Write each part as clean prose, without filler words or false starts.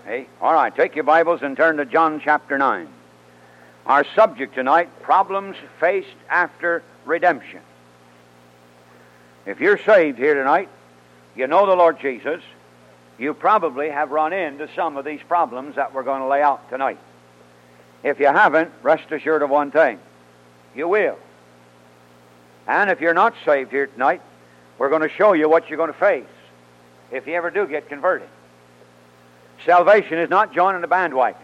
Hey, all right, take your Bibles and turn to John chapter 9. Our subject tonight, problems faced after redemption. If you're saved here tonight, you know the Lord Jesus, you probably have run into some of these problems that we're going to lay out tonight. If you haven't, rest assured of one thing, you will. And if you're not saved here tonight, we're going to show you what you're going to face if you ever do get converted. Salvation is not joining the bandwagon.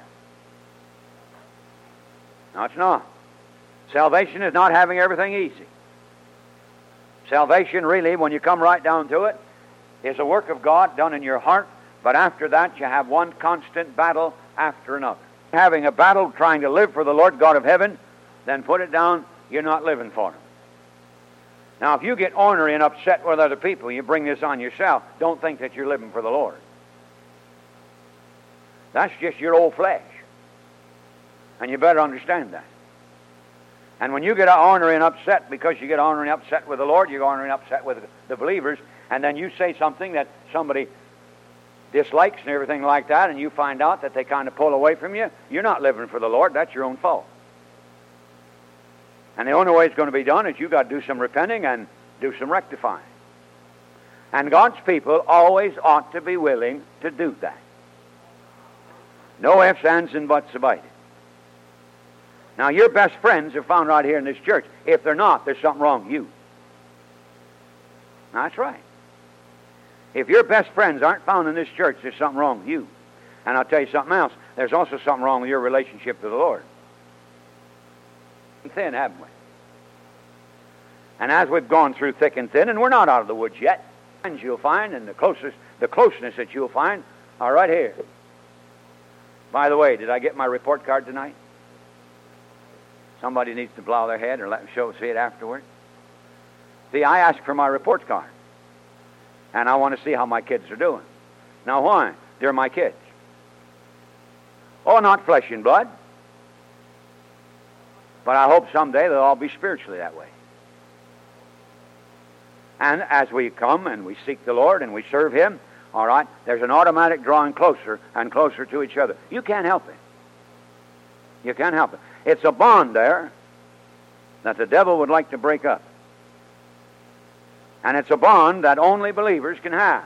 No, it's not. Salvation is not having everything easy. Salvation really, when you come right down to it, is a work of God done in your heart, but after that you have one constant battle after another. Having a battle trying to live for the Lord God of heaven, then put it down, you're not living for Him. Now, if you get ornery and upset with other people, you bring this on yourself, don't think that you're living for the Lord. That's just your old flesh. And you better understand that. And when you get ornery and upset, because you get ornery and upset with the Lord, you get ornery and upset with the believers, and then you say something that somebody dislikes and everything like that, and you find out that they kind of pull away from you, you're not living for the Lord. That's your own fault. And the only way it's going to be done is you've got to do some repenting and do some rectifying. And God's people always ought to be willing to do that. No ifs, ands, and buts about it. Now, your best friends are found right here in this church. If they're not, there's something wrong with you. That's right. If your best friends aren't found in this church, there's something wrong with you. And I'll tell you something else. There's also something wrong with your relationship to the Lord. Thin, haven't we? And as we've gone through thick and thin, and we're not out of the woods yet, and you'll find, and the closeness that you'll find are right here. By the way, did I get my report card tonight? Somebody needs to blow their head or let them see it afterward. See, I asked for my report card. And I want to see how my kids are doing. Now why? They're my kids. Oh, not flesh and blood. But I hope someday they'll all be spiritually that way. And as we come and we seek the Lord and we serve Him, all right, there's an automatic drawing closer and closer to each other. You can't help it. You can't help it. It's a bond there that the devil would like to break up. And it's a bond that only believers can have.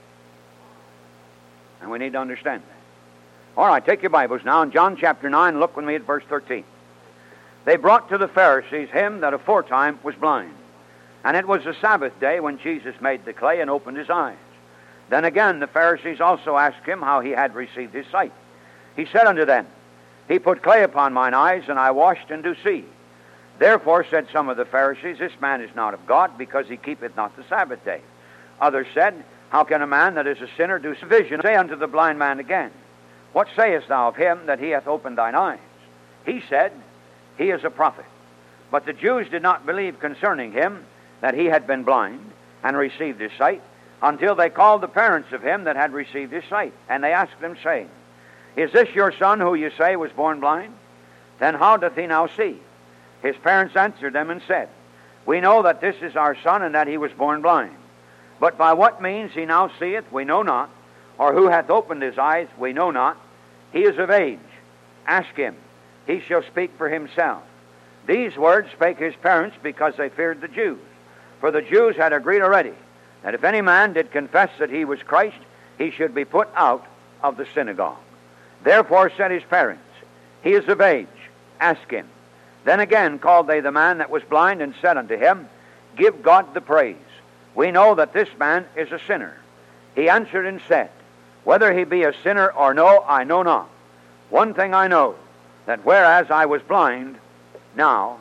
And we need to understand that. All right, take your Bibles now in John chapter 9, look with me at verse 13. They brought to the Pharisees him that aforetime was blind. And it was the Sabbath day when Jesus made the clay and opened his eyes. Then again the Pharisees also asked him how he had received his sight. He said unto them, He put clay upon mine eyes, and I washed and do see. Therefore said some of the Pharisees, This man is not of God, because he keepeth not the Sabbath day. Others said, How can a man that is a sinner do vision? Say unto the blind man again, What sayest thou of him that he hath opened thine eyes? He said, He is a prophet. But the Jews did not believe concerning him that he had been blind and received his sight, until they called the parents of him that had received his sight. And they asked them, saying, Is this your son who you say was born blind? Then how doth he now see? His parents answered them and said, We know that this is our son, and that he was born blind. But by what means he now seeth, we know not, or who hath opened his eyes, we know not. He is of age. Ask him. He shall speak for himself. These words spake his parents, because they feared the Jews. For the Jews had agreed already, that if any man did confess that he was Christ, he should be put out of the synagogue. Therefore said his parents, He is of age. Ask him. Then again called they the man that was blind, and said unto him, Give God the praise. We know that this man is a sinner. He answered and said, Whether he be a sinner or no, I know not. One thing I know, that whereas I was blind, now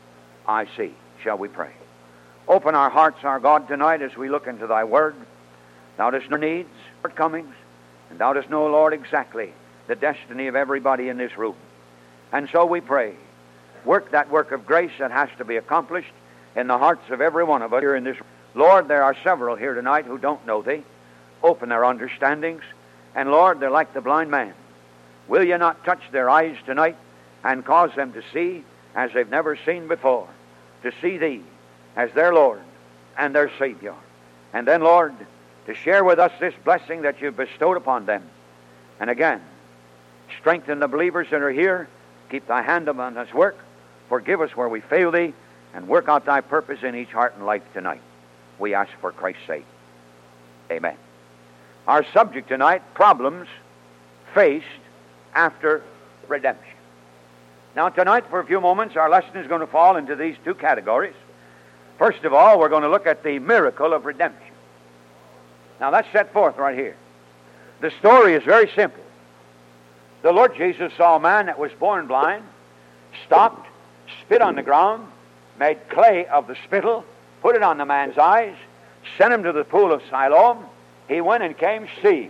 I see. Shall we pray? Open our hearts, our God, tonight as we look into thy word. Thou dost know needs, shortcomings, and thou dost know, Lord, exactly the destiny of everybody in this room. And so we pray, work that work of grace that has to be accomplished in the hearts of every one of us here in this room. Lord, there are several here tonight who don't know thee. Open their understandings. And Lord, they're like the blind man. Will you not touch their eyes tonight and cause them to see as they've never seen before, to see thee as their Lord and their Savior. And then, Lord, to share with us this blessing that you've bestowed upon them. And again, strengthen the believers that are here. Keep thy hand upon this work. Forgive us where we fail thee, and work out thy purpose in each heart and life tonight. We ask for Christ's sake. Amen. Our subject tonight, problems faced after redemption. Now tonight, for a few moments, our lesson is going to fall into these two categories. First of all, we're going to look at the miracle of redemption. Now that's set forth right here. The story is very simple. The Lord Jesus saw a man that was born blind, stopped, spit on the ground, made clay of the spittle, put it on the man's eyes, sent him to the pool of Siloam. He went and came seeing.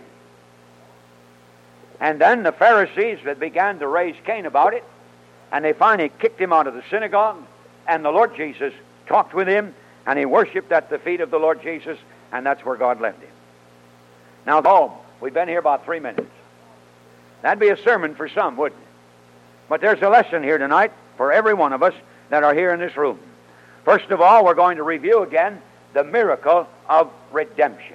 And then the Pharisees that began to raise Cain about it, and they finally kicked him out of the synagogue, and the Lord Jesus talked with him, and he worshipped at the feet of the Lord Jesus, and that's where God left him. Now, we've been here about 3 minutes. That'd be a sermon for some, wouldn't it? But there's a lesson here tonight for every one of us that are here in this room. First of all, we're going to review again the miracle of redemption.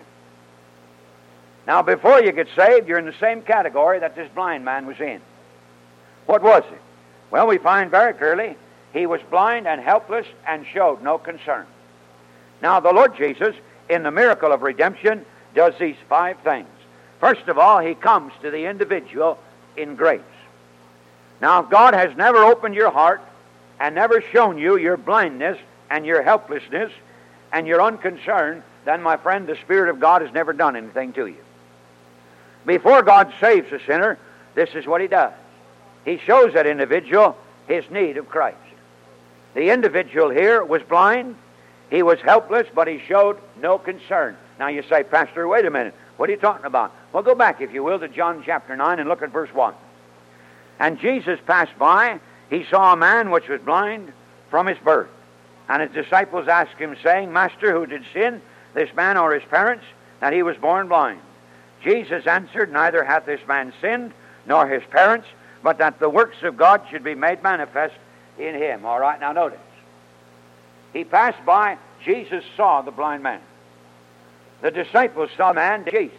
Now, before you get saved, you're in the same category that this blind man was in. What was it? Well, we find very clearly he was blind and helpless and showed no concern. Now, the Lord Jesus, in the miracle of redemption, does these 5 things. First of all, he comes to the individual in grace. Now, if God has never opened your heart and never shown you your blindness and your helplessness and your unconcern, then, my friend, the Spirit of God has never done anything to you. Before God saves a sinner, this is what he does. He shows that individual his need of Christ. The individual here was blind, he was helpless, but he showed no concern. Now you say, Pastor, wait a minute. What are you talking about? Well, go back, if you will, to John chapter 9 and look at verse 1. And Jesus passed by, he saw a man which was blind from his birth. And his disciples asked him, saying, Master, who did sin, this man or his parents, that he was born blind? Jesus answered, Neither hath this man sinned, nor his parents, but that the works of God should be made manifest in him. All right, now notice. He passed by, Jesus saw the blind man. The disciples saw the man, Jesus.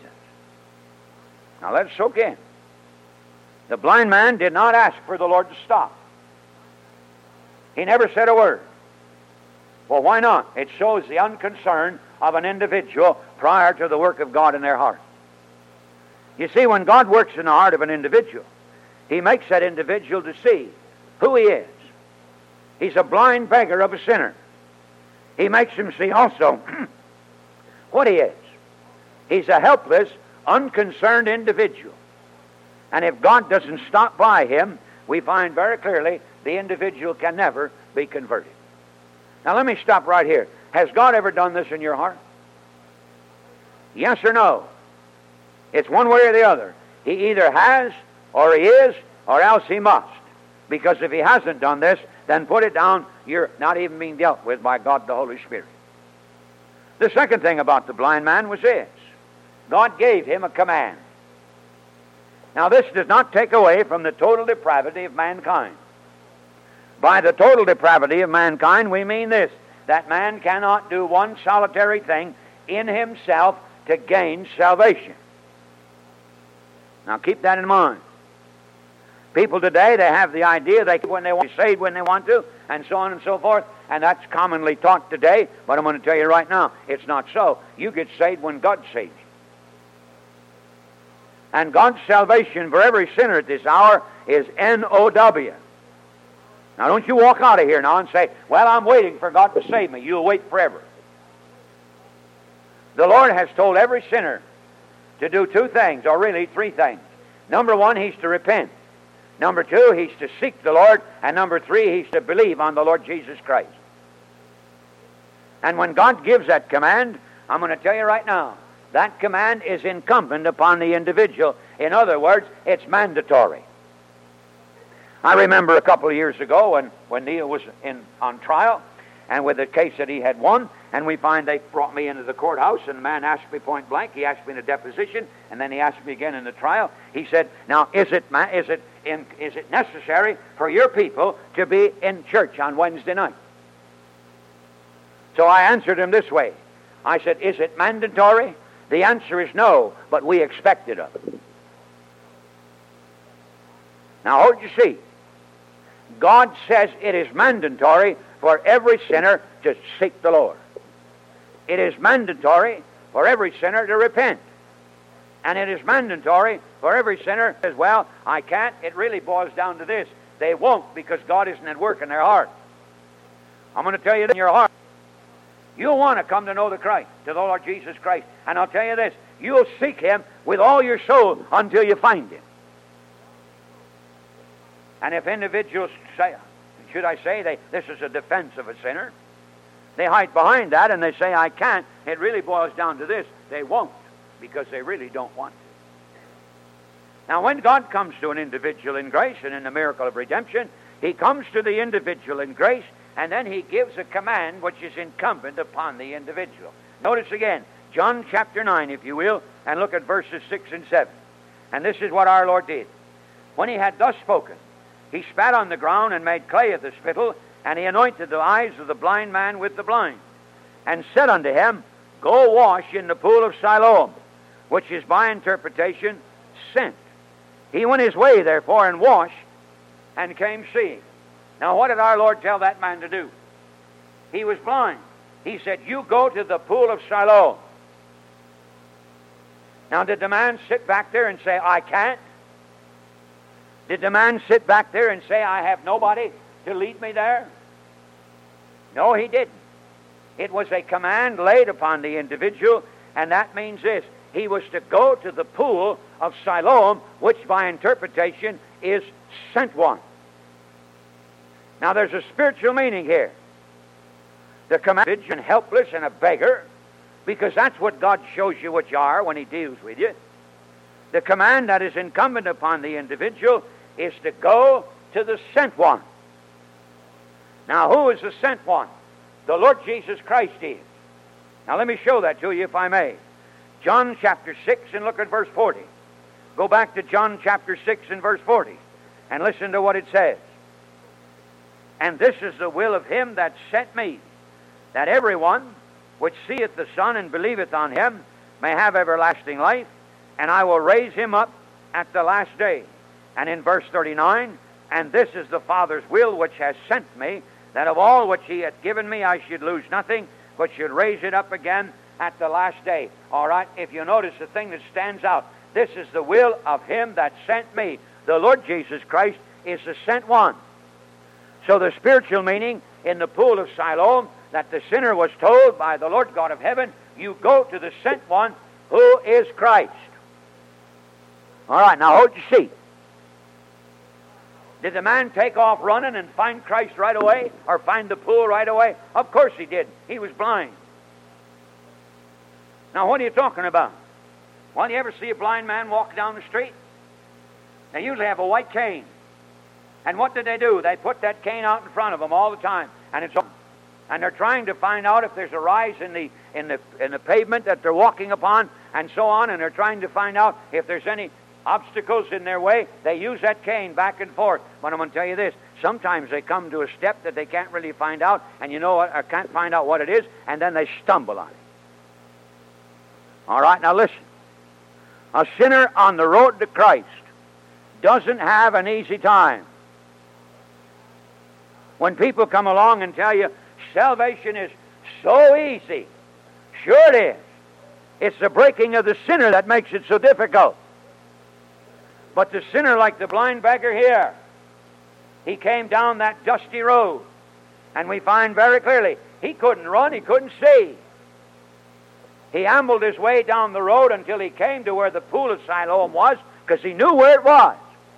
Now let's soak in. The blind man did not ask for the Lord to stop. He never said a word. Well, why not? It shows the unconcern of an individual prior to the work of God in their heart. You see, when God works in the heart of an individual, he makes that individual to see who he is. He's a blind beggar of a sinner. He makes him see also what he is. He's a helpless, unconcerned individual. And if God doesn't stop by him, we find very clearly the individual can never be converted. Now let me stop right here. Has God ever done this in your heart? Yes or no? It's one way or the other. He either has, or he is, or else he must. Because if he hasn't done this, then put it down, you're not even being dealt with by God the Holy Spirit. The second thing about the blind man was this. God gave him a command. Now this does not take away from the total depravity of mankind. By the total depravity of mankind, we mean this, that man cannot do one solitary thing in himself to gain salvation. Now keep that in mind. People today, they have the idea they when they want to be saved when they want to, and so on and so forth, and that's commonly taught today, but I'm going to tell you right now, it's not so. You get saved when God saves you. And God's salvation for every sinner at this hour is N-O-W. Now don't you walk out of here now and say, well, I'm waiting for God to save me. You'll wait forever. The Lord has told every sinner to do 2 things, or really 3 things. Number 1, he's to repent. Number 2, he's to seek the Lord. And number 3, he's to believe on the Lord Jesus Christ. And when God gives that command, I'm going to tell you right now, that command is incumbent upon the individual. In other words, it's mandatory. I remember a couple of years ago when Neil was on trial, and with the case that he had won, and we find they brought me into the courthouse, and the man asked me point blank, he asked me in a deposition, and then he asked me again in the trial. He said, now, is it necessary for your people to be in church on Wednesday night? So I answered him this way. I said, is it mandatory? The answer is no, but we expect it of it. Now, hold you see. God says it is mandatory for every sinner to seek the Lord. It is mandatory for every sinner to repent. And it is mandatory for every sinner as well. I can't. It really boils down to this. They won't, because God isn't at work in their heart. I'm going to tell you this in your heart. You'll want to come to know the Christ, to the Lord Jesus Christ. And I'll tell you this. You'll seek Him with all your soul until you find Him. And if individuals say, should I say, this is a defense of a sinner, they hide behind that and they say, I can't. It really boils down to this. They won't, because they really don't want to. Now, when God comes to an individual in grace and in the miracle of redemption, He comes to the individual in grace, and then He gives a command which is incumbent upon the individual. Notice again, John chapter 9, if you will, and look at verses 6 and 7. And this is what our Lord did. When He had thus spoken, He spat on the ground and made clay of the spittle, and He anointed the eyes of the blind man with the blind, and said unto him, Go wash in the pool of Siloam, which is by interpretation sent. He went his way, therefore, and washed, and came seeing. Now, what did our Lord tell that man to do? He was blind. He said, You go to the pool of Siloam. Now, did the man sit back there and say, I can't? Did the man sit back there and say, I have nobody to lead me there? No, he didn't. It was a command laid upon the individual, and that means this. He was to go to the pool of Siloam, which by interpretation is sent one. Now, there's a spiritual meaning here. The command is helpless and a beggar, because that's what God shows you what you are when He deals with you. The command that is incumbent upon the individual is to go to the sent one. Now, who is the sent one? The Lord Jesus Christ is. Now, let me show that to you, if I may. John chapter 6, and look at verse 40. Go back to John chapter 6 and verse 40, and listen to what it says. And this is the will of Him that sent me, that everyone which seeth the Son and believeth on Him may have everlasting life, and I will raise him up at the last day. And in verse 39, and this is the Father's will which has sent me, that of all which He hath given me I should lose nothing, but should raise it up again at the last day. All right, if you notice the thing that stands out, this is the will of Him that sent me. The Lord Jesus Christ is the sent one. So the spiritual meaning in the pool of Siloam, that the sinner was told by the Lord God of heaven, you go to the sent one, who is Christ. All right, now hold your seat. Did the man take off running and find Christ right away, or find the pool right away? Of course he did. He was blind. Now, what are you talking about? Well, you ever see a blind man walk down the street? They usually have a white cane. And what did they do? They put that cane out in front of them all the time, and it's on. And they're trying to find out if there's a rise in the pavement that they're walking upon, and so on. And they're trying to find out if there's any obstacles in their way. They use that cane back and forth. But I'm going to tell you this: sometimes they come to a step that they can't really find out, and you know what? Or can't find out what it is, and then they stumble on it. All right, now listen. A sinner on the road to Christ doesn't have an easy time. When people come along and tell you salvation is so easy, sure it is. It's the breaking of the sinner that makes it so difficult. But the sinner, like the blind beggar here, he came down that dusty road, and we find very clearly he couldn't run, he couldn't see. He ambled his way down the road until he came to where the pool of Siloam was, because he knew where it was.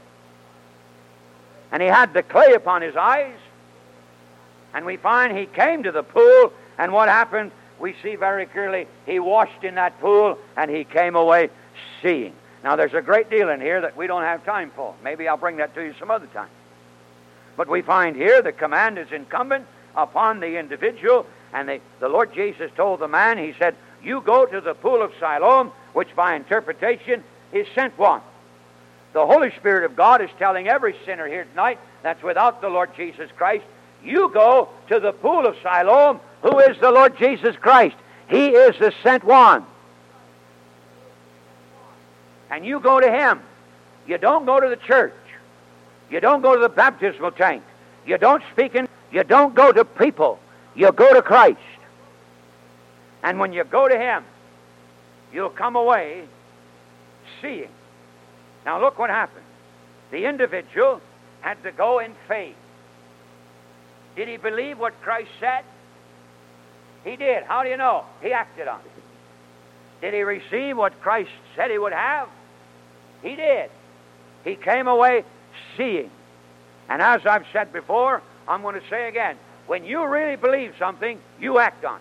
And he had the clay upon his eyes, and we find he came to the pool, and what happened? We see very clearly he washed in that pool, and he came away seeing. Now, there's a great deal in here that we don't have time for. Maybe I'll bring that to you some other time. But we find here the command is incumbent upon the individual, and the Lord Jesus told the man, He said, you go to the pool of Siloam, which by interpretation is sent one. The Holy Spirit of God is telling every sinner here tonight that's without the Lord Jesus Christ, you go to the pool of Siloam, who is the Lord Jesus Christ. He is the sent one. And you go to Him. You don't go to the church. You don't go to the baptismal tank. You don't speak in. You don't go to people. You go to Christ. And when you go to Him, you'll come away seeing. Now look what happened. The individual had to go in faith. Did he believe what Christ said? He did. How do you know? He acted on it. Did he receive what Christ said he would have? He did. He came away seeing. And as I've said before, I'm going to say again, when you really believe something, you act on it.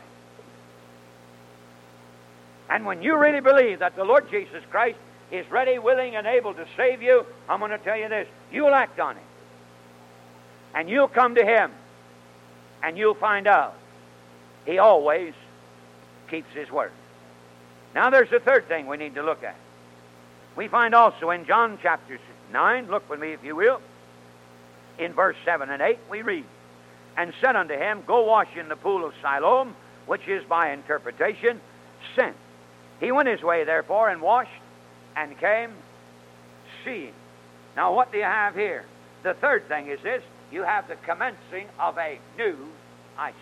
And when you really believe that the Lord Jesus Christ is ready, willing, and able to save you, I'm going to tell you this, you'll act on it. And you'll come to Him, and you'll find out He always keeps His word. Now there's the third thing we need to look at. We find also in John chapter 9, look with me if you will, in verse 7 and 8, we read, "And said unto him, Go wash in the pool of Siloam, which is by interpretation, sent. He went his way therefore, and washed, and came seeing." Now what do you have here? The third thing is this, you have the commencing of a new eyesight.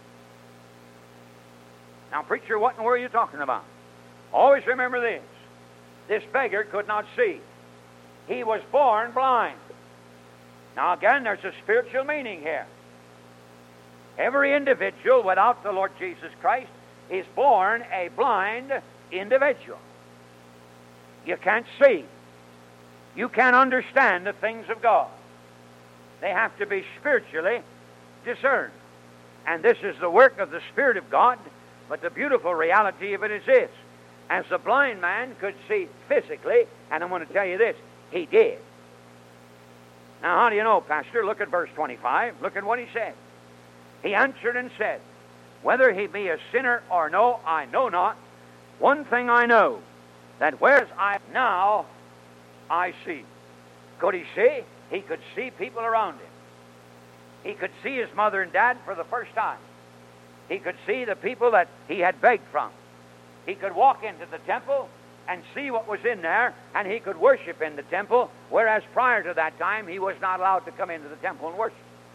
Now preacher, what in the world are you talking about? Always remember this. This beggar could not see. He was born blind. Now again, there's a spiritual meaning here. Every individual without the Lord Jesus Christ is born a blind individual. You can't see. You can't understand the things of God. They have to be spiritually discerned. And this is the work of the Spirit of God, but the beautiful reality of it is this. As the blind man could see physically, and I'm going to tell you this, he did. Now, how do you know, Pastor? Look at verse 25. Look at what he said. He answered and said, Whether he be a sinner or no, I know not. One thing I know, that whereas I now I see. Could he see? He could see people around him. He could see his mother and dad for the first time. He could see the people that he had begged from. He could walk into the temple and see what was in there, and he could worship in the temple, whereas prior to that time he was not allowed to come into the temple and worship.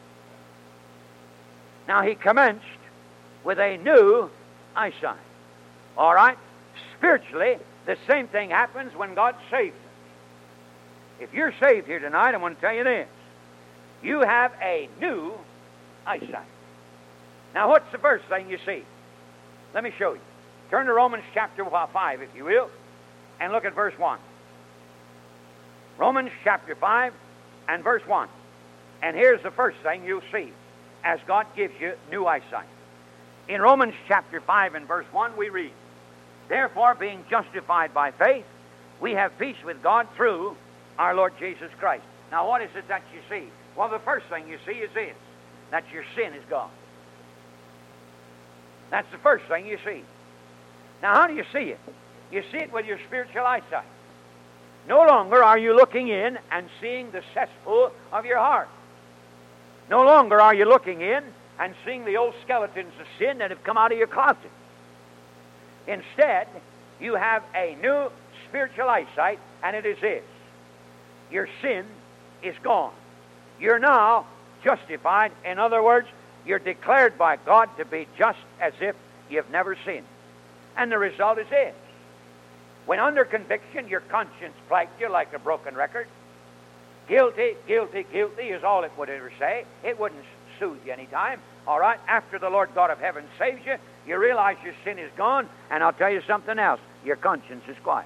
Now he commenced with a new eyesight. All right? Spiritually, the same thing happens when God saves us. If you're saved here tonight, I want to tell you this. You have a new eyesight. Now what's the first thing you see? Let me show you. Turn to Romans chapter 5, if you will, and look at verse 1. Romans chapter 5 and verse 1. And here's the first thing you'll see as God gives you new eyesight. In Romans chapter 5 and verse 1 we read, Therefore, being justified by faith, we have peace with God through our Lord Jesus Christ. Now what is it that you see? Well, the first thing you see is this, that your sin is gone. That's the first thing you see. Now how do you see it? You see it with your spiritual eyesight. No longer are you looking in and seeing the cesspool of your heart. No longer are you looking in and seeing the old skeletons of sin that have come out of your closet. Instead, you have a new spiritual eyesight, and it is this. Your sin is gone. You're now justified. In other words, you're declared by God to be just as if you've never sinned. And the result is this. When under conviction, your conscience plagued you like a broken record. Guilty, guilty, guilty is all it would ever say. It wouldn't soothe you any time. All right? After the Lord God of heaven saves you, you realize your sin is gone, and I'll tell you something else. Your conscience is quiet.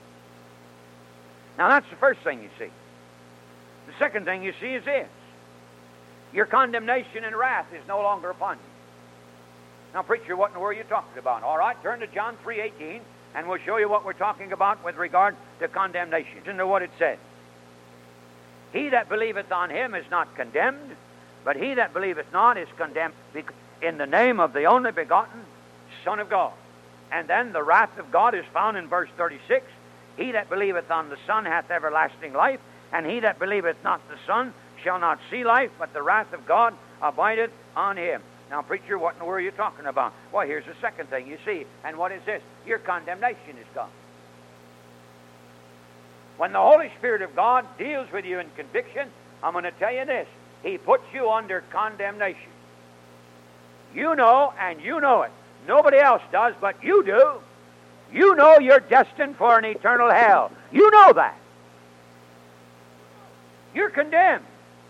Now that's the first thing you see. The second thing you see is this. Your condemnation and wrath is no longer upon you. Now, preacher, what in the world are you talking about? All right, turn to John 3:18, and we'll show you what we're talking about with regard to condemnation. Listen to what it says. He that believeth on him is not condemned, but he that believeth not is condemned in the name of the only begotten Son of God. And then the wrath of God is found in verse 36. He that believeth on the Son hath everlasting life, and he that believeth not the Son shall not see life, but the wrath of God abideth on him. Now, preacher, what in the world are you talking about? Well, here's the second thing you see. And what is this? Your condemnation is gone. When the Holy Spirit of God deals with you in conviction, I'm going to tell you this. He puts you under condemnation. You know, and you know it. Nobody else does, but you do. You know you're destined for an eternal hell. You know that. You're condemned.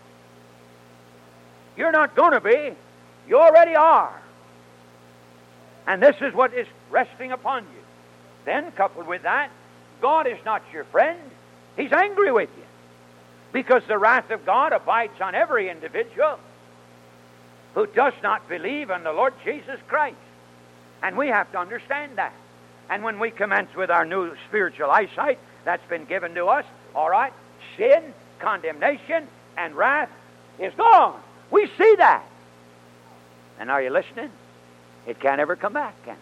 You're not going to be. You already are. And this is what is resting upon you. Then, coupled with that, God is not your friend. He's angry with you. Because the wrath of God abides on every individual who does not believe in the Lord Jesus Christ. And we have to understand that. And when we commence with our new spiritual eyesight that's been given to us, all right, sin, condemnation, and wrath is gone. We see that. And are you listening? It can't ever come back, can it?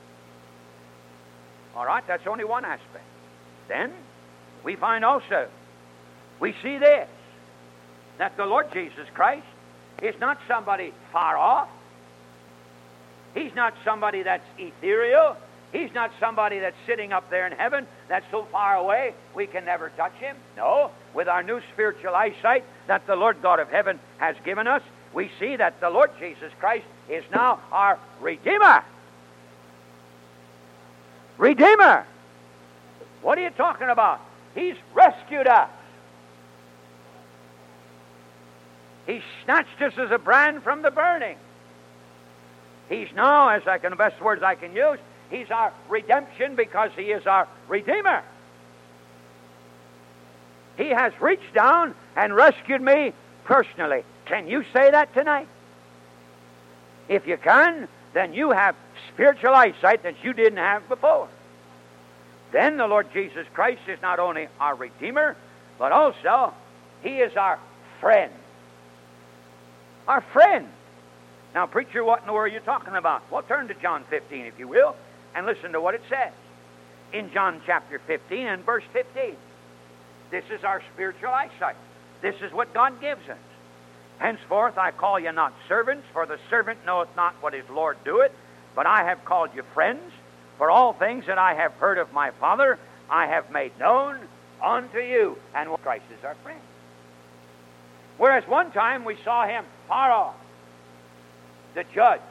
All right, that's only one aspect. Then we find also, we see this, that the Lord Jesus Christ is not somebody far off. He's not somebody that's ethereal. He's not somebody that's sitting up there in heaven that's so far away we can never touch him. No, with our new spiritual eyesight that the Lord God of heaven has given us, we see that the Lord Jesus Christ is now our Redeemer. Redeemer! What are you talking about? He's rescued us. He snatched us as a brand from the burning. He's now, as I can, the best words I can use, He's our redemption because He is our Redeemer. He has reached down and rescued me personally. Can you say that tonight? If you can, then you have spiritual eyesight that you didn't have before. Then the Lord Jesus Christ is not only our Redeemer, but also He is our friend. Our friend. Now, preacher, what in the world are you talking about? Well, turn to John 15, if you will, and listen to what it says. In John chapter 15 and verse 15. This is our spiritual eyesight. This is what God gives us. Henceforth I call you not servants, for the servant knoweth not what his Lord doeth, but I have called you friends, for all things that I have heard of my Father I have made known unto you. And Christ is our friend. Whereas one time we saw Him far off, the judge.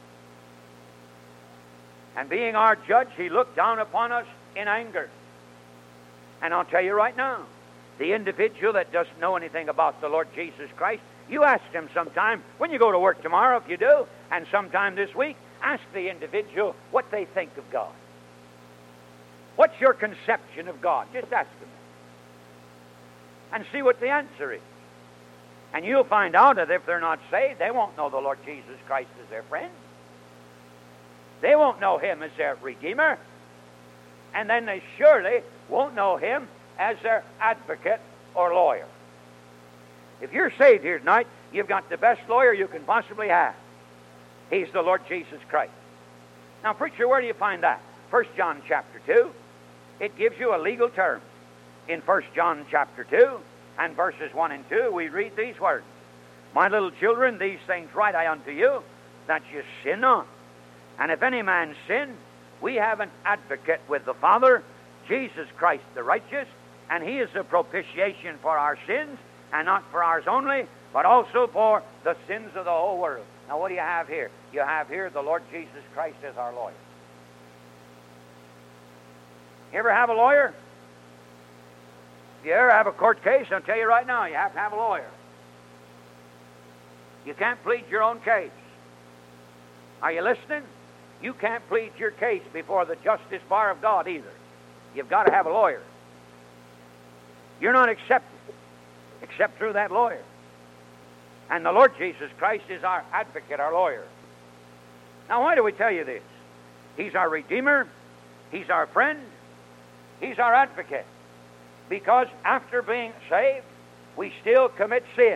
And being our judge, He looked down upon us in anger. And I'll tell you right now, the individual that doesn't know anything about the Lord Jesus Christ, you ask him sometime, when you go to work tomorrow, if you do, and sometime this week, ask the individual what they think of God. What's your conception of God? Just ask them. And see what the answer is. And you'll find out that if they're not saved, they won't know the Lord Jesus Christ as their friend. They won't know Him as their Redeemer. And then they surely won't know Him as their advocate or lawyer. If you're saved here tonight, you've got the best lawyer you can possibly have. He's the Lord Jesus Christ. Now, preacher, where do you find that? 1 John chapter 2. It gives you a legal term. In 1 John chapter 2 and verses 1 and 2, we read these words. My little children, these things write I unto you, that you sin not. And if any man sin, we have an advocate with the Father, Jesus Christ the righteous, and He is the propitiation for our sins, and not for ours only, but also for the sins of the whole world. Now what do you have here? You have here the Lord Jesus Christ as our lawyer. You ever have a lawyer? If you ever have a court case, I'll tell you right now, you have to have a lawyer. You can't plead your own case. Are you listening? You can't plead your case before the justice bar of God either. You've got to have a lawyer. You're not accepted except through that lawyer. And the Lord Jesus Christ is our advocate, our lawyer. Now, why do we tell you this? He's our Redeemer. He's our friend. He's our advocate. Because after being saved, we still commit sin.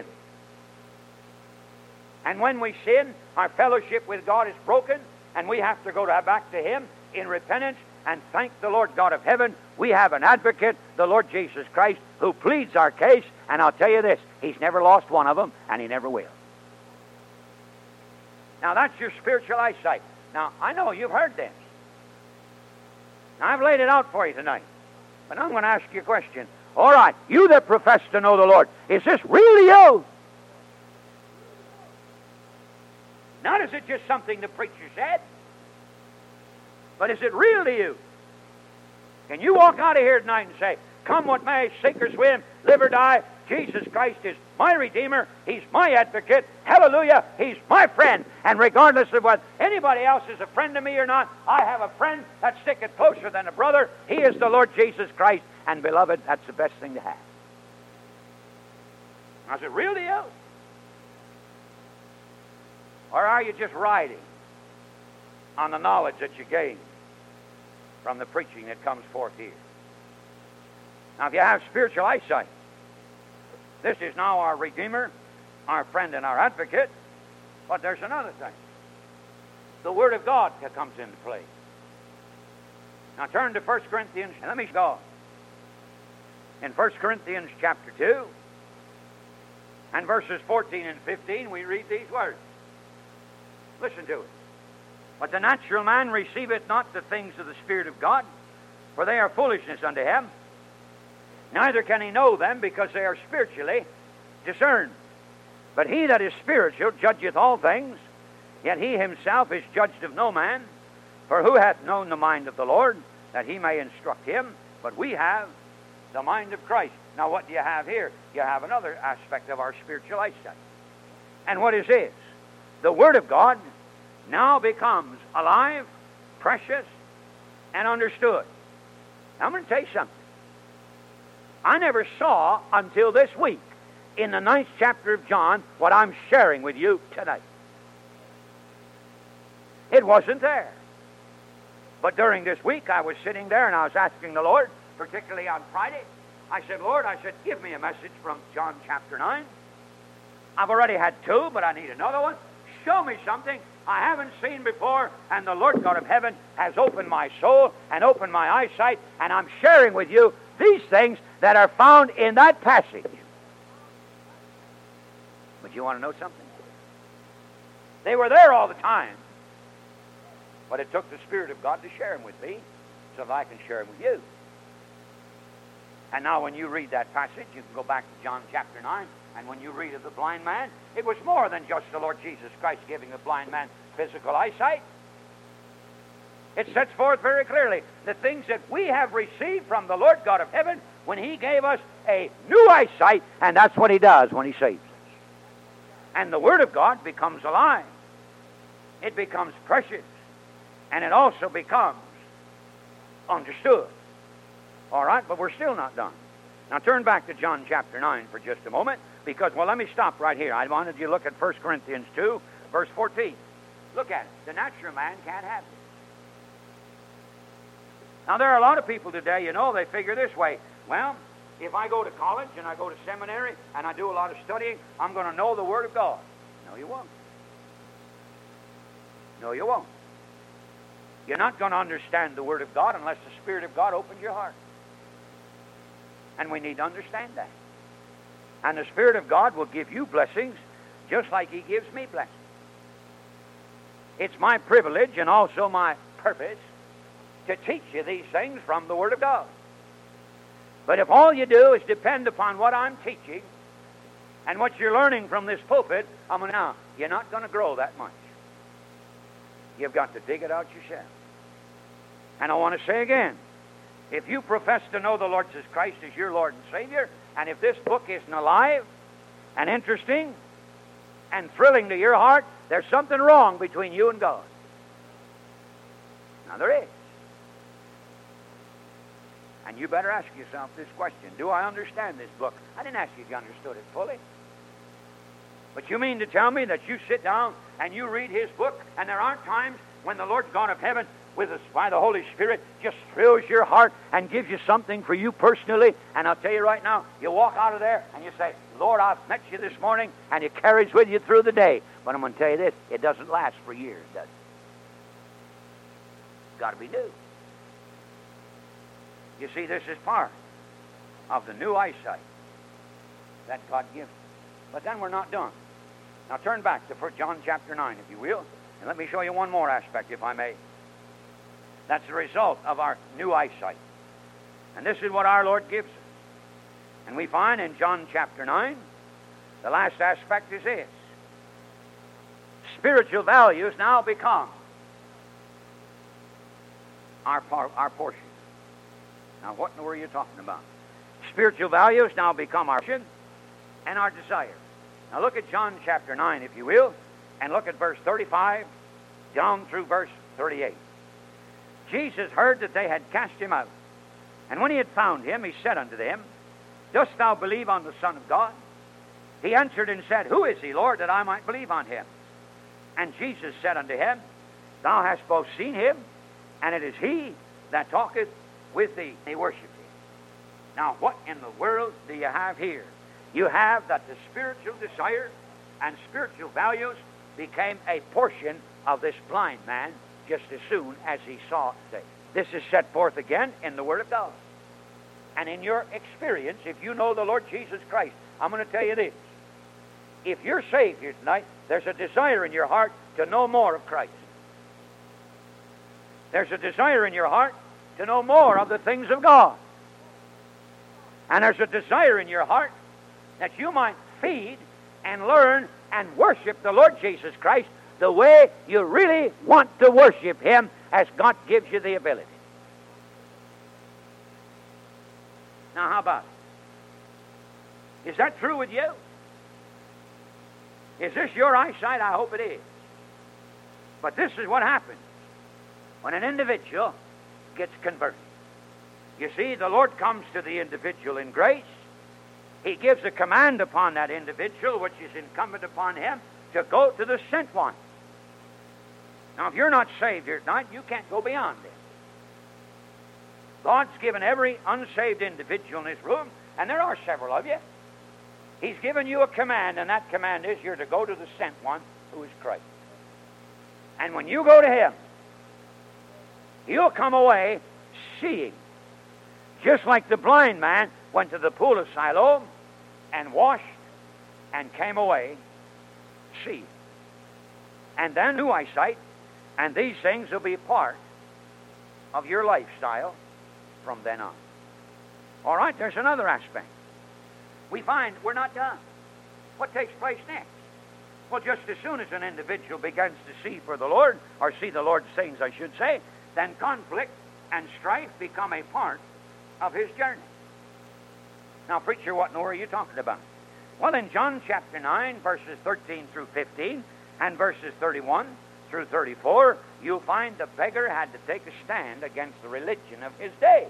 And when we sin, our fellowship with God is broken, and we have to go back to Him in repentance and thank the Lord God of heaven. We have an advocate, the Lord Jesus Christ, who pleads our case, and I'll tell you this, He's never lost one of them, and He never will. Now, that's your spiritual eyesight. Now, I know you've heard this. Now, I've laid it out for you tonight, but I'm going to ask you a question. All right, you that profess to know the Lord, is this really you? Not is it just something the preacher said, but is it real to you? Can you walk out of here tonight and say, come what may, sink or swim, live or die, Jesus Christ is my Redeemer, He's my advocate, hallelujah, He's my friend, and regardless of what anybody else is a friend to me or not, I have a friend that sticketh closer than a brother. He is the Lord Jesus Christ, and beloved, that's the best thing to have. Now, is it real to you? Or are you just riding on the knowledge that you gain from the preaching that comes forth here? Now, if you have spiritual eyesight, this is now our Redeemer, our friend, and our advocate. But there's another thing. The Word of God that comes into play. Now turn to 1 Corinthians, and let me go. In 1 Corinthians chapter 2, and verses 14 and 15, we read these words. Listen to it. But the natural man receiveth not the things of the Spirit of God, for they are foolishness unto him. Neither can he know them, because they are spiritually discerned. But he that is spiritual judgeth all things, yet he himself is judged of no man. For who hath known the mind of the Lord, that he may instruct him? But we have the mind of Christ. Now what do you have here? You have another aspect of our spiritual eyesight. And what is this? The Word of God now becomes alive, precious, and understood. Now, I'm going to tell you something. I never saw until this week in the 9th chapter of John what I'm sharing with you tonight. It wasn't there. But during this week I was sitting there and I was asking the Lord, particularly on Friday, I said, Lord, give me a message from John chapter 9. I've already had 2, but I need another one. Show me something I haven't seen before, and the Lord God of heaven has opened my soul and opened my eyesight, and I'm sharing with you these things that are found in that passage. But you want to know something? They were there all the time, but it took the Spirit of God to share them with me so that I can share them with you. And now when you read that passage, you can go back to John chapter 9, and when you read of the blind man, it was more than just the Lord Jesus Christ giving the blind man physical eyesight. It sets forth very clearly the things that we have received from the Lord God of heaven when He gave us a new eyesight, and that's what He does when He saves us. And the Word of God becomes alive. It becomes precious, and it also becomes understood. All right, but we're still not done. Now turn back to John chapter 9 for just a moment, because, well, let me stop right here. I wanted you to look at 1 Corinthians 2, verse 14. Look at it. The natural man can't have this. Now, there are a lot of people today, they figure this way. Well, if I go to college and I go to seminary and I do a lot of studying, I'm going to know the Word of God. No, you won't. No, you won't. You're not going to understand the Word of God unless the Spirit of God opens your heart. And we need to understand that. And the Spirit of God will give you blessings just like He gives me blessings. It's my privilege and also my purpose to teach you these things from the Word of God. But if all you do is depend upon what I'm teaching and what you're learning from this pulpit, you're not going to grow that much. You've got to dig it out yourself. And I want to say again, if you profess to know the Lord Jesus Christ as your Lord and Savior, and if this book isn't alive and interesting and thrilling to your heart, there's something wrong between you and God. Now there is. And you better ask yourself this question. Do I understand this book? I didn't ask you if you understood it fully. But you mean to tell me that you sit down and you read His book, and there aren't times when the Lord God of heaven, with us by the Holy Spirit, just thrills your heart and gives you something for you personally? And I'll tell you right now, you walk out of there and you say, Lord, I've met you this morning, and it carries with you through the day. But I'm going to tell you this, it doesn't last for years, does it? It's got to be new. You see, this is part of the new eyesight that God gives. But then we're not done. Now turn back to John chapter 9, if you will, and let me show you one more aspect, if I may. That's the result of our new eyesight. And this is what our Lord gives us. And we find in John chapter 9, the last aspect is this. Spiritual values now become our portion. Now, what in the world are you talking about? Spiritual values now become our portion and our desire. Now, look at John chapter 9, if you will, and look at verse 35 down through verse 38. Jesus heard that they had cast him out. And when he had found him, he said unto them, Dost thou believe on the Son of God? He answered and said, Who is he, Lord, that I might believe on him? And Jesus said unto him, Thou hast both seen him, and it is he that talketh with thee. They worship him. Now, what in the world do you have here? You have that the spiritual desire and spiritual values became a portion of this blind man just as soon as he saw it. This is set forth again in the Word of God. And in your experience, if you know the Lord Jesus Christ, I'm going to tell you this. If you're saved here tonight, there's a desire in your heart to know more of Christ. There's a desire in your heart to know more of the things of God. And there's a desire in your heart that you might feed and learn and worship the Lord Jesus Christ the way you really want to worship Him as God gives you the ability. Now, how about it? Is that true with you? Is this your eyesight? I hope it is. But this is what happens when an individual gets converted. You see, the Lord comes to the individual in grace. He gives a command upon that individual, which is incumbent upon him, to go to the sent one. Now, if you're not saved here tonight, you can't go beyond it. God's given every unsaved individual in this room, and there are several of you, He's given you a command, and that command is you're to go to the sent one, who is Christ. And when you go to Him, you'll come away seeing. Just like the blind man went to the pool of Siloam and washed and came away seeing. And then new eyesight, and these things will be part of your lifestyle from then on. All right, there's another aspect. We find we're not done. What takes place next? Well, just as soon as an individual begins to see for the Lord, or see the Lord's things, I should say, then conflict and strife become a part of his journey. Now, preacher, what in the world are you talking about? Well, in John chapter 9, verses 13 through 15, and verses 31 through 34, you'll find the beggar had to take a stand against the religion of his day.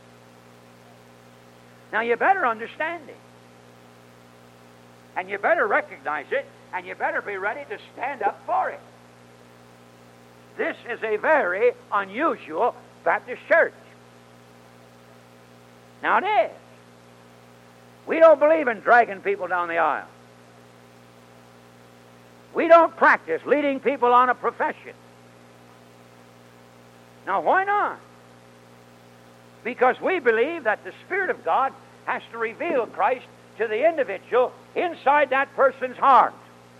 Now, you better understand it. And you better recognize it, and you better be ready to stand up for it. This is a very unusual Baptist church. Now, it is. We don't believe in dragging people down the aisle. We don't practice leading people on a profession. Now, why not? Because we believe that the Spirit of God has to reveal Christ to the individual inside that person's heart.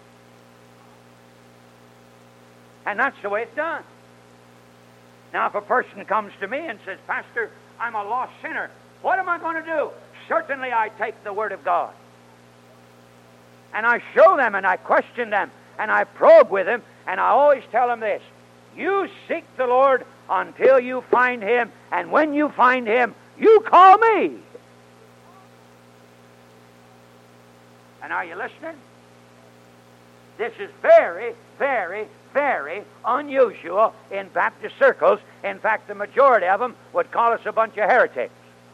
And that's the way it's done. Now, if a person comes to me and says, Pastor, I'm a lost sinner, what am I going to do? Certainly I take the Word of God. And I show them and I question them and I probe with them, and I always tell them this: you seek the Lord until you find Him, and when you find Him, you call me. And are you listening? This is very, very, very unusual in Baptist circles. In fact, the majority of them would call us a bunch of heretics.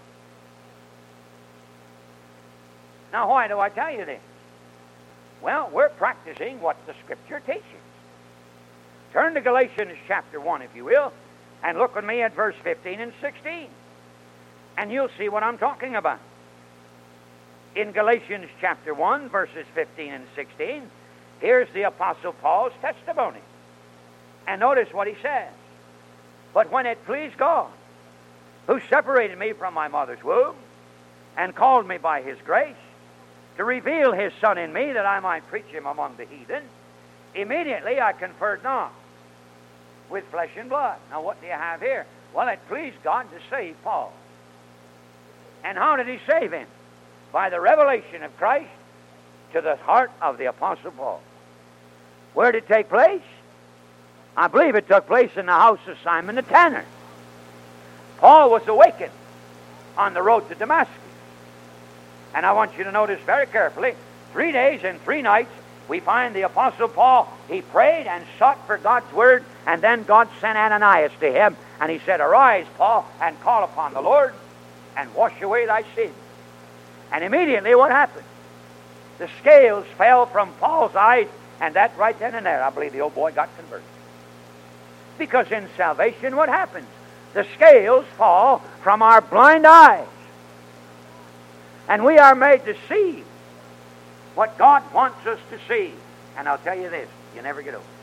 Now, why do I tell you this? Well, we're practicing what the Scripture teaches. Turn to Galatians chapter 1, if you will, and look with me at verse 15 and 16. And you'll see what I'm talking about. In Galatians chapter 1, verses 15 and 16, here's the Apostle Paul's testimony. And notice what he says. But when it pleased God, who separated me from my mother's womb, and called me by His grace, to reveal His Son in me, that I might preach Him among the heathen, immediately I conferred not with flesh and blood. Now, what do you have here? Well, it pleased God to save Paul. And how did He save him? by the revelation of Christ to the heart of the Apostle Paul. Where did it take place? I believe it took place in the house of Simon the tanner. Paul was awakened on the road to Damascus. And I want you to notice very carefully, 3 days and 3 nights, we find the Apostle Paul, he prayed and sought for God's word, and then God sent Ananias to him, and he said, "Arise, Paul, and call upon the Lord, and wash away thy sins." And immediately what happened? The scales fell from Paul's eyes, and that right then and there, I believe the old boy got converted. Because in salvation, what happens? The scales fall from our blind eyes. And we are made to see what God wants us to see. And I'll tell you this, you never get over it.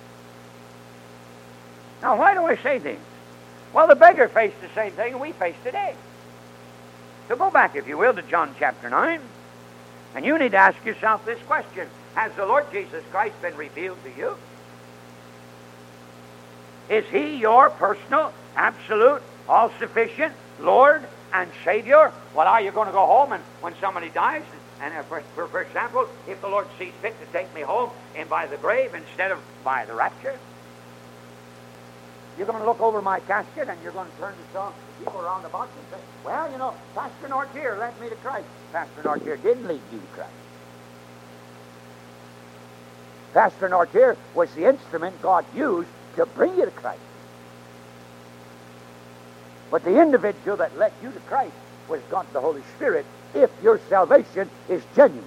Now, why do I say things? Well, the beggar faced the same thing we face today. So go back, if you will, to John chapter 9. And you need to ask yourself this question. Has the Lord Jesus Christ been revealed to you? Is He your personal, absolute, all-sufficient Lord and Savior? Well, are you going to go home and when somebody dies, and for example, if the Lord sees fit to take me home and by the grave instead of by the rapture, you're going to look over my casket and you're going to turn to some people around the box and say, "Well, you know, Pastor Nortier led me to Christ." Pastor Nortier didn't lead you to Christ. Pastor Nortier was the instrument God used to bring you to Christ. But the individual that led you to Christ was God the Holy Spirit, if your salvation is genuine.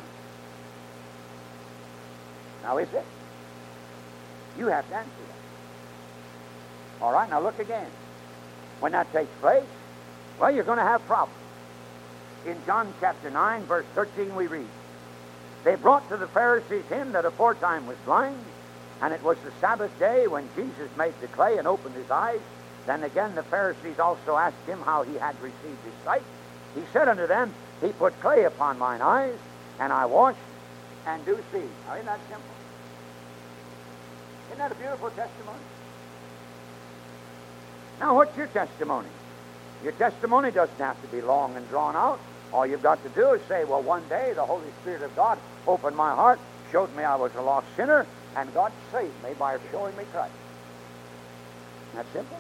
Now, is it? You have to answer that. All right, now look again. When that takes place, well, you're going to have problems. In John chapter 9, verse 13, we read, "They brought to the Pharisees him that aforetime was blind, and it was the Sabbath day when Jesus made the clay and opened his eyes. Then again the Pharisees also asked him how he had received his sight. He said unto them, He put clay upon mine eyes, and I washed, and do see." Now, isn't that simple? Isn't that a beautiful testimony? Now, what's your testimony? Your testimony doesn't have to be long and drawn out. All you've got to do is say, "Well, one day the Holy Spirit of God opened my heart, showed me I was a lost sinner, and God saved me by showing me Christ." That's simple.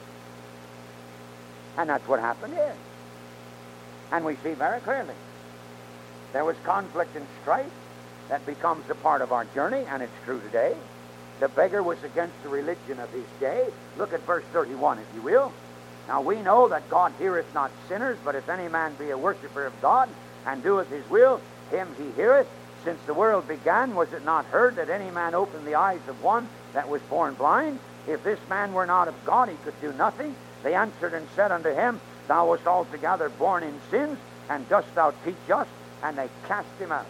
And that's what happened here. And we see very clearly. There was conflict and strife that becomes a part of our journey, and it's true today. The beggar was against the religion of his day. Look at verse 31, if you will. "Now we know that God heareth not sinners, but if any man be a worshipper of God, and doeth his will, him he heareth. Since the world began, was it not heard that any man opened the eyes of one that was born blind? If this man were not of God, he could do nothing. They answered and said unto him, Thou wast altogether born in sins, and dost thou teach us? And they cast him out."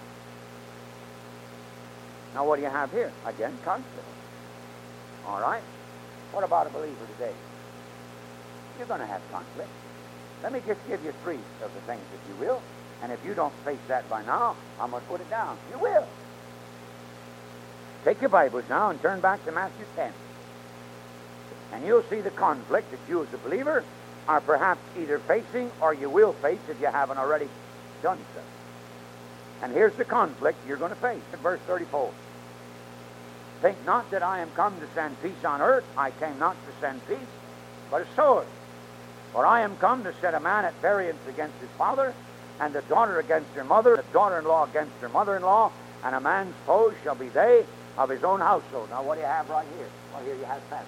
Now what do you have here? Again, conflict. All right? What about a believer today? You're going to have conflict. Let me just give you 3 of the things, if you will. And if you don't face that by now, I'm going to put it down. You will. Take your Bibles now and turn back to Matthew 10. And you'll see the conflict that you as a believer are perhaps either facing or you will face if you haven't already done so. And here's the conflict you're going to face in verse 34. "Think not that I am come to send peace on earth. I came not to send peace, but a sword. For I am come to set a man at variance against his father, and the daughter against her mother, the daughter-in-law against her mother-in-law, and a man's foes shall be they of his own household." Now what do you have right here? Well, here you have family.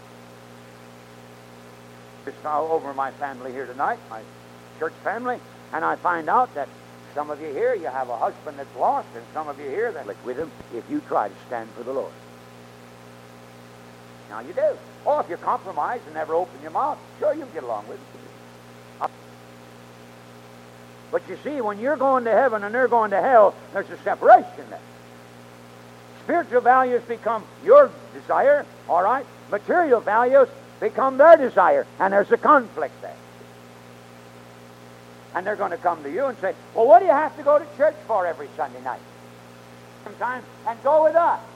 Just over my family here tonight, my church family, and I find out that some of you here, you have a husband that's lost, and some of you here that live with him if you try to stand for the Lord. Now you do. Or if you compromise and never open your mouth, sure, you'll get along with it. But you see, when you're going to heaven and they're going to hell, there's a separation there. Spiritual values become your desire, all right? Material values become their desire, and there's a conflict there. And they're going to come to you and say, "Well, what do you have to go to church for every Sunday night? Sometimes, and go with us."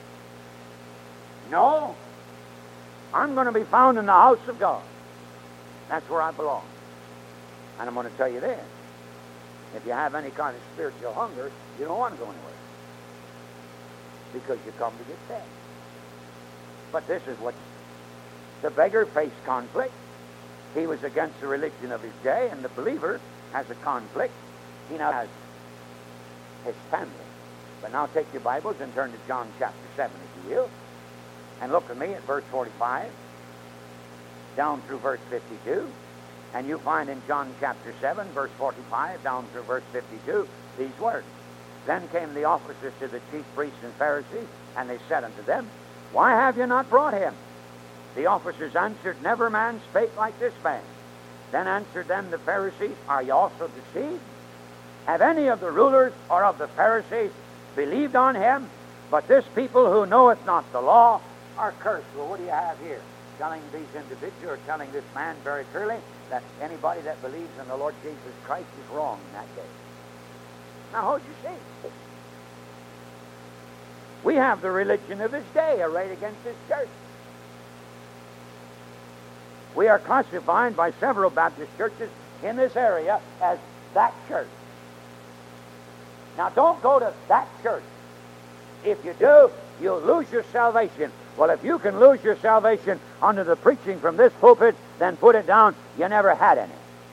No. I'm going to be found in the house of God. That's where I belong. And I'm going to tell you this. If you have any kind of spiritual hunger, you don't want to go anywhere. Because you come to get fed. But this is what the beggar faced conflict. He was against the religion of his day, and the believer has a conflict. He now has his family. But now take your Bibles and turn to John chapter 7, if you will, and look with me at verse 45 down through verse 52. And you find in John chapter 7, verse 45 down through verse 52, these words. Then came the officers to the chief priests and Pharisees, and they said unto them, Why have you not brought him? The officers answered, Never man spake like this man. Then answered them the Pharisees, Are ye also deceived? Have any of the rulers or of the Pharisees believed on him? But this people who knoweth not the law are cursed. Well, what do you have here? Telling these individuals, or telling this man very clearly, that anybody that believes in the Lord Jesus Christ is wrong in that day. Now, hold your seat. We have the religion of his day arrayed against his church. We are classified by several Baptist churches in this area as that church. Now, don't go to that church. If you do, you'll lose your salvation. Well, if you can lose your salvation under the preaching from this pulpit, then put it down. You never had any.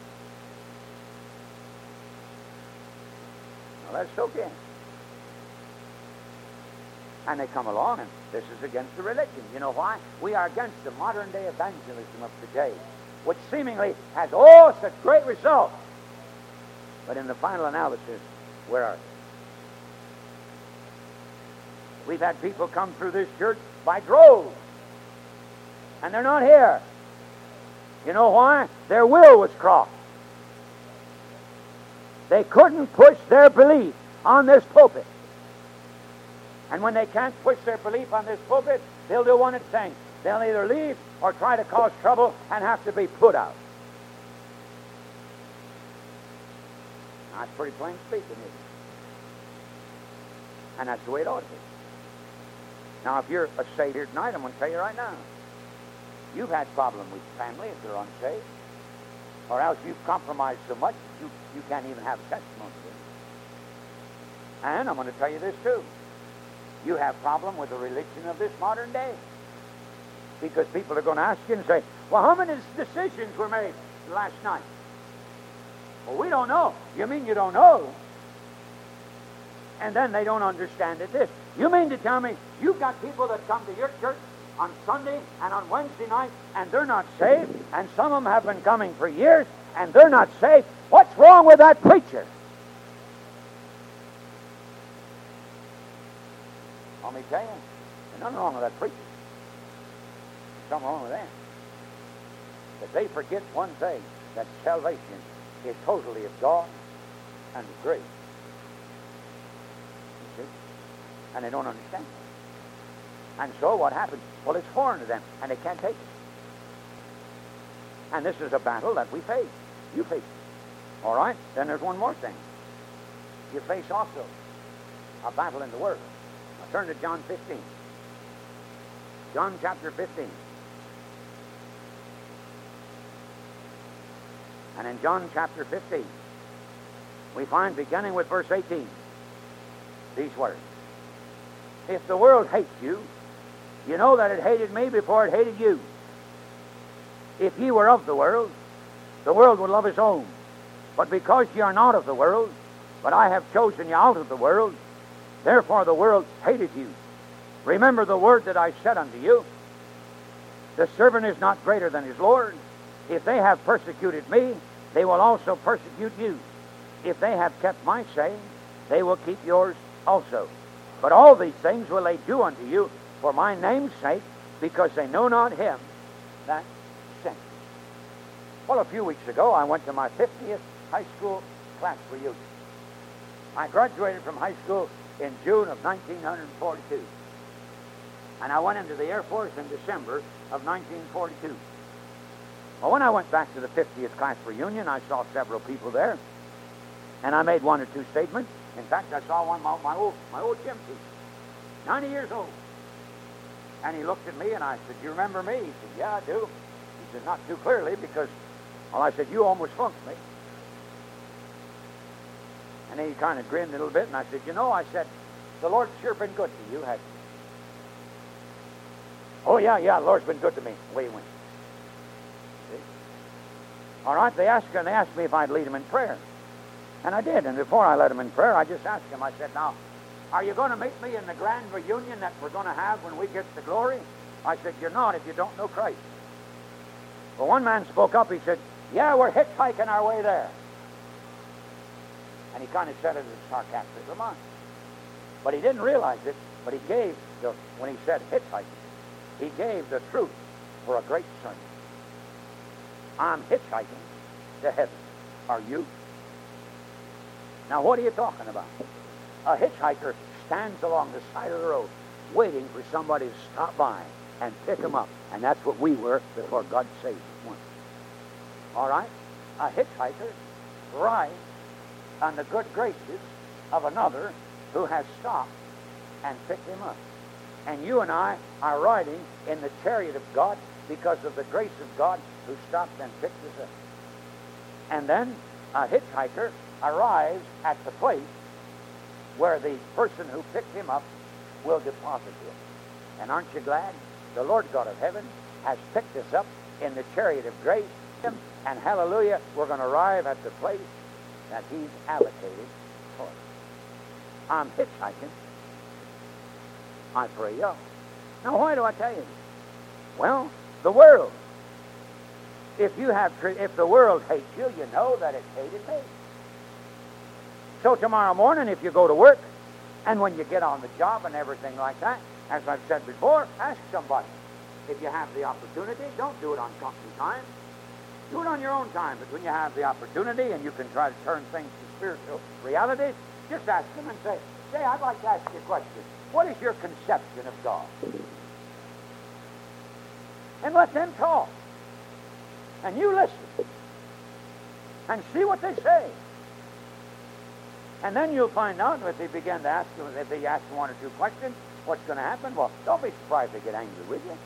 Well, that's okay. And they come along, and this is against the religion. You know why? We are against the modern-day evangelism of today, which seemingly has such great results. But in the final analysis, where are they? We've had people come through this church by droves, and they're not here. You know why? Their will was crossed. They couldn't push their belief on this pulpit. And when they can't push their belief on this pulpit, they'll do one of two things. They'll either leave or try to cause trouble and have to be put out. Now, that's pretty plain speaking, isn't it? And that's the way it ought to be. Now, if you're a saved here tonight, I'm going to tell you right now, you've had problem with your family if they're unsaved, or else you've compromised so much that you can't even have a testimony to it. And I'm going to tell you this too. You have problem with the religion of this modern day. Because people are going to ask you and say, well, how many decisions were made last night? Well, we don't know. You mean you don't know? And then they don't understand it this. You mean to tell me you've got people that come to your church on Sunday and on Wednesday night and they're not saved, and some of them have been coming for years and they're not saved? What's wrong with that preacher? Let me tell you, there's nothing wrong with that preacher. There's something wrong with that. But they forget one thing, that salvation is totally of God and of grace. You see? And they don't understand it. And so what happens? Well, it's foreign to them, and they can't take it. And this is a battle that we face. You face it. All right? Then there's one more thing. You face also a battle in the Word. Now turn to John 15. John chapter 15. And in John chapter 15, we find, beginning with verse 18, these words. If the world hates you, you know that it hated me before it hated you. If ye were of the world would love his own. But because ye are not of the world, but I have chosen you out of the world, therefore the world hated you. Remember the word that I said unto you. The servant is not greater than his Lord. If they have persecuted me, they will also persecute you. If they have kept my saying, they will keep yours also. But all these things will they do unto you for my name's sake, because they know not him that sent me. Well, a few weeks ago, I went to my 50th high school class reunion. I graduated from high school in June of 1942. And I went into the Air Force in December of 1942. Well, when I went back to the 50th class reunion, I saw several people there, and I made one or two statements. In fact, I saw one, my old gym teacher, 90 years old. And he looked at me, and I said, "Do you remember me?" He said, "Yeah, I do." He said, "Not too clearly, because," well, I said, "You almost flunked me." And he kind of grinned a little bit, and I said, you know, I said, the Lord's sure been good to you, hasn't he? Oh, yeah, the Lord's been good to me. Away he went. See? All right, they asked me if I'd lead him in prayer. And I did, and before I led him in prayer, I just asked him, I said, now, are you going to meet me in the grand reunion that we're going to have when we get to glory? I said, you're not if you don't know Christ. Well, one man spoke up, he said, yeah, we're hitchhiking our way there. And he kind of said it as a sarcastic remark. But he didn't realize it, but he gave, when he said hitchhiking, he gave the truth for a great sermon. I'm hitchhiking to heaven. Are you? Now, what are you talking about? A hitchhiker stands along the side of the road waiting for somebody to stop by and pick him up. And that's what we were before God saved us once. All right? A hitchhiker rides on the good graces of another who has stopped and picked him up. And you and I are riding in the chariot of God because of the grace of God who stopped and picked us up. And then a hitchhiker arrives at the place where the person who picked him up will deposit him. And aren't you glad? The Lord God of heaven has picked us up in the chariot of grace. And hallelujah, we're going to arrive at the place that he's allocated for us. I'm hitchhiking. I pray you. Now, why do I tell you this? Well, the world. If the world hates you, you know that it hated me. So tomorrow morning, if you go to work, and when you get on the job and everything like that, as I've said before, ask somebody. If you have the opportunity, don't do it on company time. Do it on your own time. But when you have the opportunity and you can try to turn things to spiritual realities, just ask them and say, I'd like to ask you a question. What is your conception of God? And let them talk. And you listen. And see what they say. And then you'll find out if they begin to ask you, if they ask one or two questions, what's going to happen? Well, don't be surprised they get angry with you.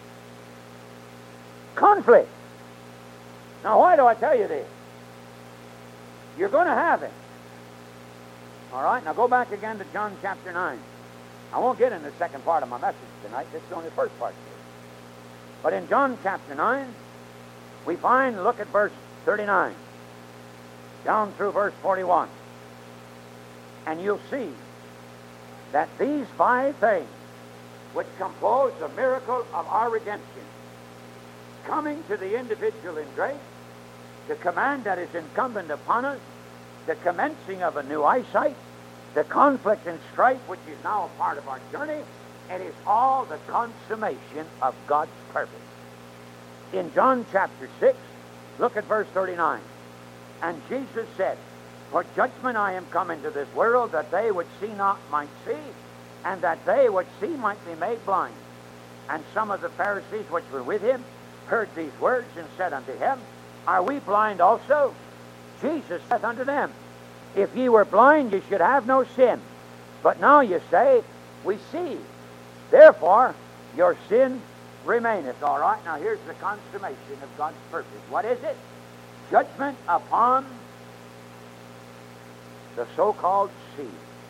Conflict. Now, why do I tell you this? You're going to have it. All right? Now, go back again to John chapter 9. I won't get in the second part of my message tonight. This is only the first part. But in John chapter 9, we find, look at verse 39, down through verse 41. And you'll see that these 5 things which compose the miracle of our redemption, coming to the individual in grace, the command that is incumbent upon us, the commencing of a new eyesight, the conflict and strife which is now a part of our journey, it is all the consummation of God's purpose. In John chapter 6, look at verse 39. And Jesus said, for judgment I am come into this world, that they which see not might see, and that they which see might be made blind. And some of the Pharisees which were with him heard these words, and said unto him, are we blind also? Jesus saith unto them, if ye were blind, ye should have no sin. But now ye say, we see. Therefore, your sin remaineth. All right, now here's the consummation of God's purpose. What is it? Judgment upon the so-called seed.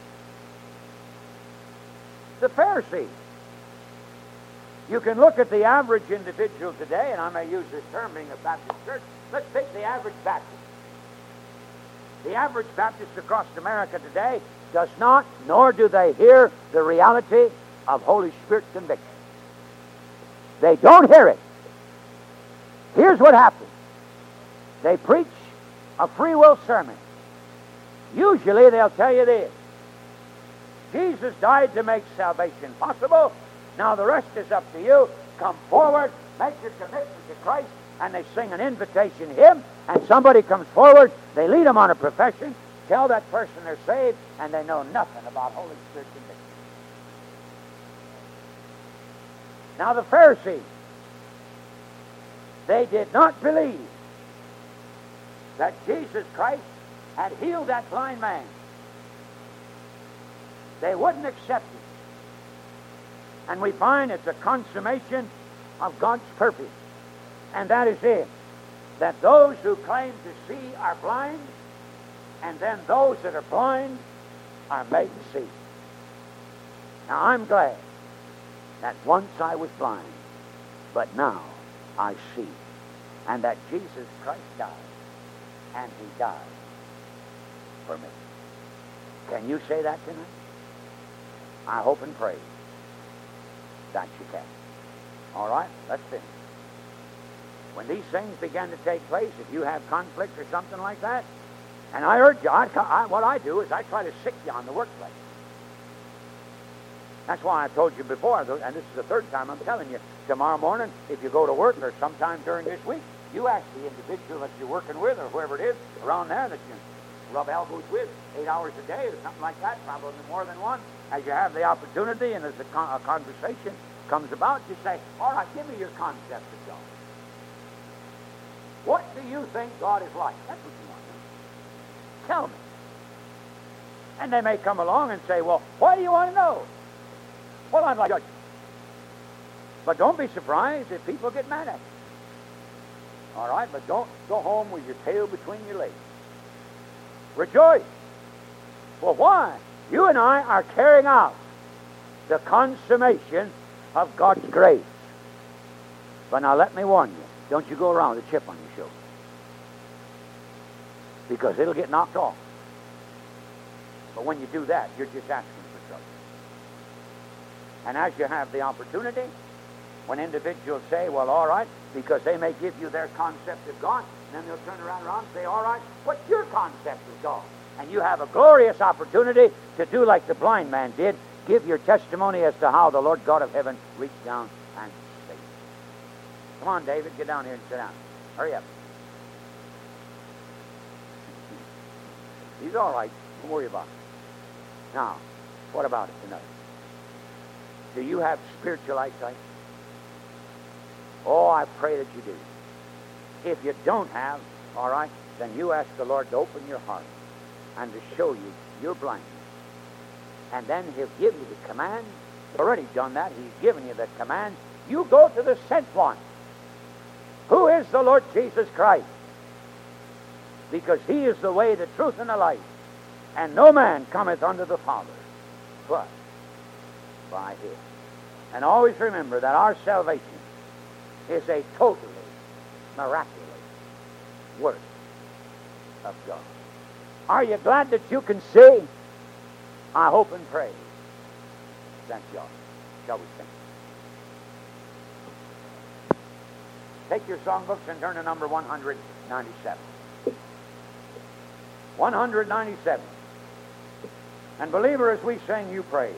The Pharisees. You can look at the average individual today, and I may use this term being a Baptist church. Let's take the average Baptist. The average Baptist across America today does not, nor do they hear the reality of Holy Spirit conviction. They don't hear it. Here's what happens. They preach a free will sermon. Usually they'll tell you this. Jesus died to make salvation possible. Now the rest is up to you. Come forward, make your commitment to Christ, and they sing an invitation hymn, and somebody comes forward, they lead them on a profession, tell that person they're saved, and they know nothing about Holy Spirit conviction. Now the Pharisees, they did not believe that Jesus Christ had healed that blind man. They wouldn't accept it. And we find it's a consummation of God's purpose. And that is it. That those who claim to see are blind, And then those that are blind are made to see. Now I'm glad that once I was blind, but now I see. And that Jesus Christ died, and He died for me. Can you say that tonight? I hope and pray that you can. All right, let's finish. When these things begin to take place, if you have conflict or something like that, and I urge you, what I do is I try to sick you on the workplace. That's why I told you before, and this is the third time I'm telling you, tomorrow morning, if you go to work or sometime during this week, you ask the individual that you're working with or whoever it is around there that you rub elbows with 8 hours a day or something like that, probably more than one, as you have the opportunity and as a conversation comes about, you say, all right, give me your concept of God. What do you think God is like? That's what you want to know. Tell me. And they may come along and say, well, why do you want to know? Well, I'm like judge. But don't be surprised if people get mad at you. All right, but don't go home with your tail between your legs. Rejoice. Well, why? You and I are carrying out the consummation of God's grace. But now let me warn you, don't you go around with a chip on your shoulder. Because it'll get knocked off. But when you do that, you're just asking for trouble. And as you have the opportunity, when individuals say, well, all right, because they may give you their concept of God, and then they'll turn around and say, all right, what's your concept of God? And you have a glorious opportunity to do like the blind man did, give your testimony as to how the Lord God of heaven reached down and saved you. Come on, David, get down here and sit down. Hurry up. He's all right. Don't worry about it. Now, what about it tonight? Do you have spiritual eyesight? Oh, I pray that you do. If you don't have, all right, then you ask the Lord to open your heart and to show you your blindness. And then He'll give you the command. He's already done that. He's given you the command. You go to the sent one, who is the Lord Jesus Christ. Because He is the way, the truth, and the life. And no man cometh unto the Father but by Him. And always remember that our salvation is a totally miraculous work of God. Are you glad that you can see? I hope and pray that you are. Shall we sing? Take your songbooks and turn to number 197. 197. And believer, as we sing, you praise.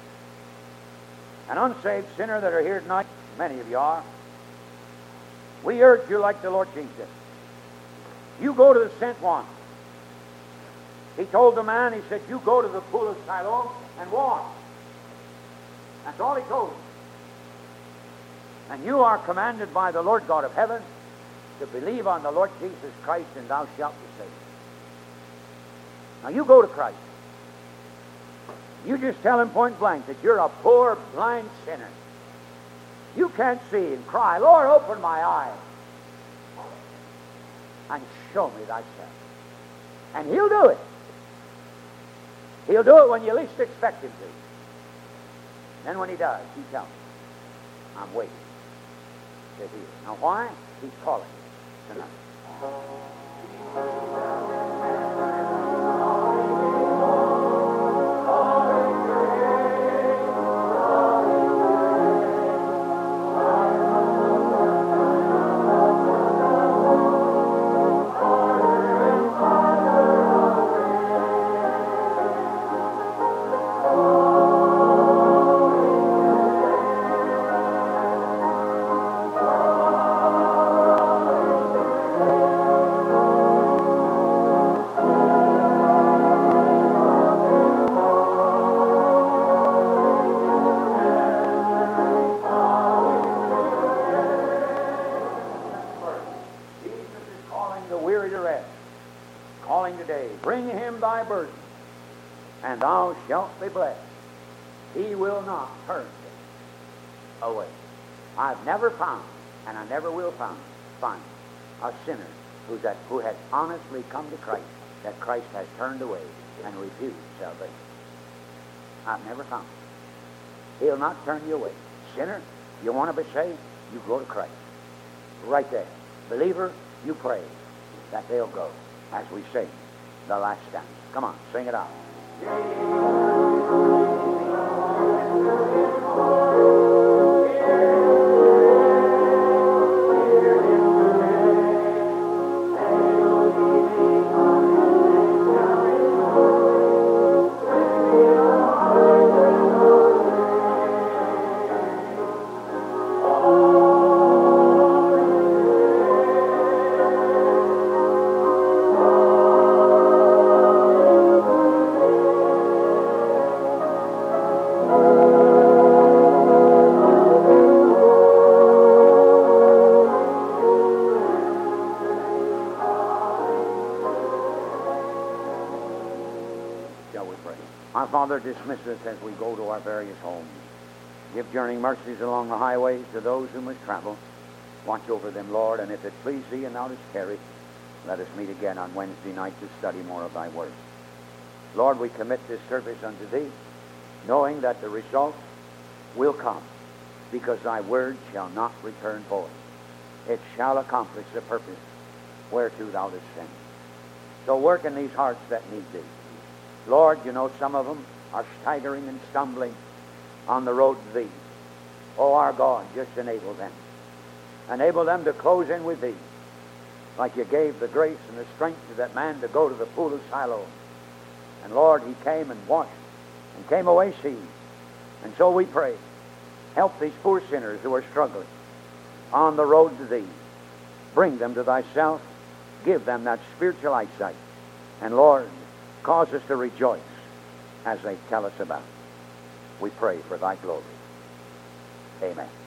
An unsaved sinner that are here tonight, many of you are, we urge you like the Lord Jesus. You go to the sent one. He told the man, He said, you go to the pool of Siloam and wash. That's all He told him. And you are commanded by the Lord God of heaven to believe on the Lord Jesus Christ, and thou shalt be saved. Now you go to Christ. You just tell Him point blank that you're a poor, blind sinner. You can't see, and cry, Lord, open my eyes and show me thyself. And He'll do it. He'll do it when you least expect Him to. Then when He does, you tell me, I'm waiting to hear. Now why? He's calling you tonight. And thou shalt be blessed. He will not turn thee away. I've never found, and I never will find a sinner who has honestly come to Christ that Christ has turned away and refused salvation. I've never found it. He'll not turn you away. Sinner, you want to be saved, you go to Christ. Right there. Believer, you pray that they'll go as we sing the last stanza. Come on, sing it out. Our Father, dismiss us as we go to our various homes. Give journeying mercies along the highways to those who must travel. Watch over them, Lord, and if it please Thee and Thou dost tarry, let us meet again on Wednesday night to study more of Thy Word. Lord, we commit this service unto Thee, knowing that the result will come, because Thy Word shall not return void. It shall accomplish the purpose whereto Thou dost send. So work in these hearts that need Thee. Lord, you know some of them are staggering and stumbling on the road to Thee. Oh, our God, just enable them. Enable them to close in with Thee, like You gave the grace and the strength to that man to go to the pool of Siloam. And Lord, he came and washed and came away seeing. And so we pray, help these poor sinners who are struggling on the road to Thee. Bring them to Thyself. Give them that spiritual eyesight. And Lord, cause us to rejoice as they tell us about it. We pray for Thy glory. Amen.